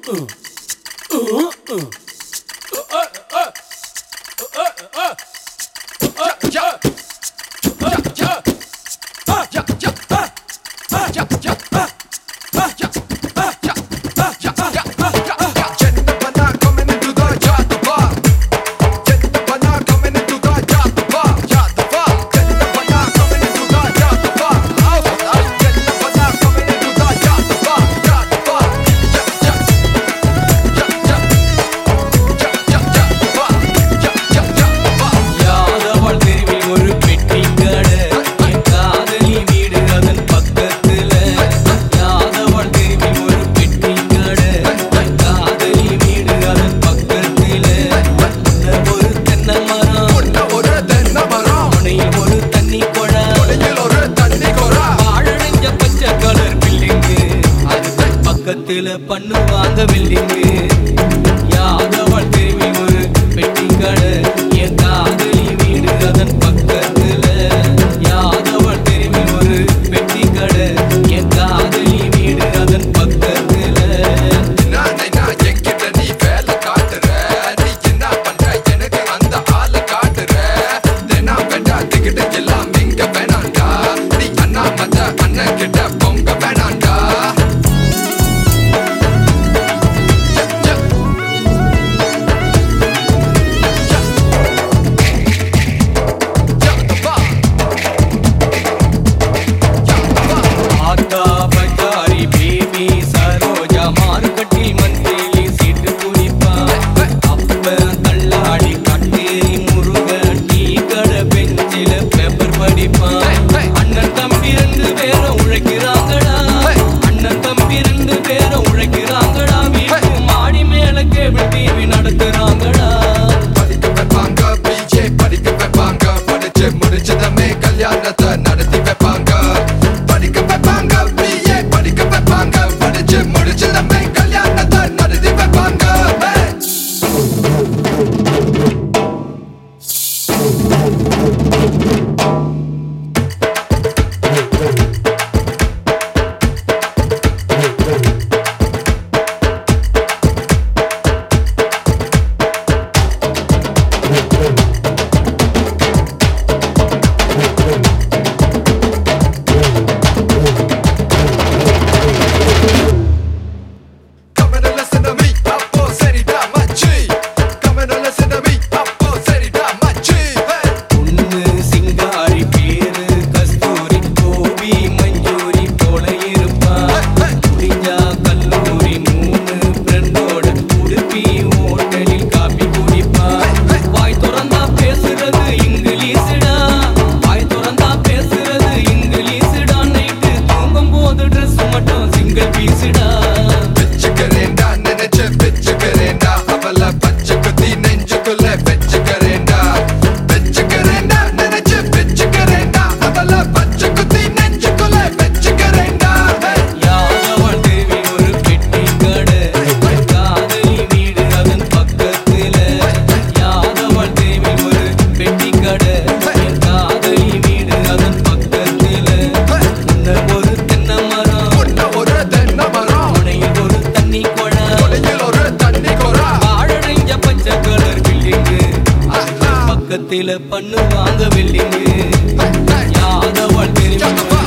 பண்ணுவாங்க பில்டிங்கு யாதவள் தெருவில் ஒரு பெட்டி கடை என் காதலி வீடு அதன் பக்கத்துல யாதவள் தெருவில் ஒரு பெட்டி கடை என் காதலி வீடு அதன் பக்கத்துல என்கிட்ட நீ வேலை காட்டுற நீ என்ன பண்ற எனக்கு அந்த ஆளை காட்டுற தினா வேண்டா டிக்கெட் எல்லாம் இங்க வேணாண்டா நீ அண்ணா மத்த அண்ணன் கிட்ட பொங்க வேணாண்டா முடிச்சதமே கல்யாணத்தை நடத்தி வைப்பாங்க படிக்க வைப்பாங்க பிஏ படிக்க வைப்பாங்க படிச்சு முடிச்சதமே கல்யாணத்தை நடத்தி வைப்பாங்க பக்கத்துல பண்ணுவாங்க பில்டிங்கு யாதவள் தெரியும்